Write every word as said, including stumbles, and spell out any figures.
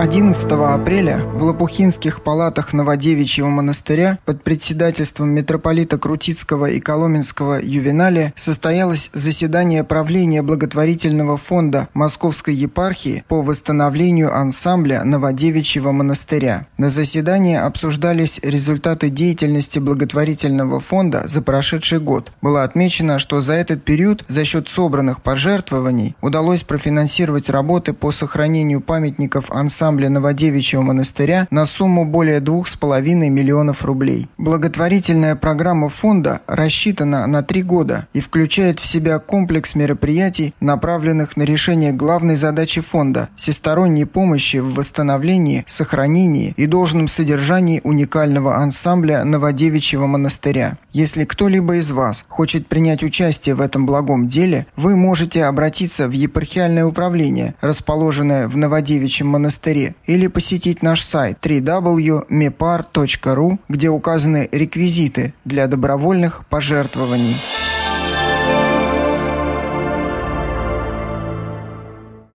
одиннадцатого апреля в Лопухинских палатах Новодевичьего монастыря под председательством митрополита Крутицкого и Коломенского Ювеналия состоялось заседание правления благотворительного фонда Московской епархии по восстановлению ансамбля Новодевичьего монастыря. На заседании обсуждались результаты деятельности благотворительного фонда за прошедший год. Было отмечено, что за этот период за счет собранных пожертвований удалось профинансировать работы по сохранению памятников ансамбля Новодевичьего монастыря на сумму более двух с половиной миллионов рублей. Благотворительная программа фонда рассчитана на три года и включает в себя комплекс мероприятий, направленных на решение главной задачи фонда – всесторонней помощи в восстановлении, сохранении и должном содержании уникального ансамбля Новодевичьего монастыря. Если кто-либо из вас хочет принять участие в этом благом деле, вы можете обратиться в епархиальное управление, расположенное в Новодевичьем монастыре, или посетить наш сайт дабл ю дабл ю дабл ю точка мепар точка ру, где указаны реквизиты для добровольных пожертвований.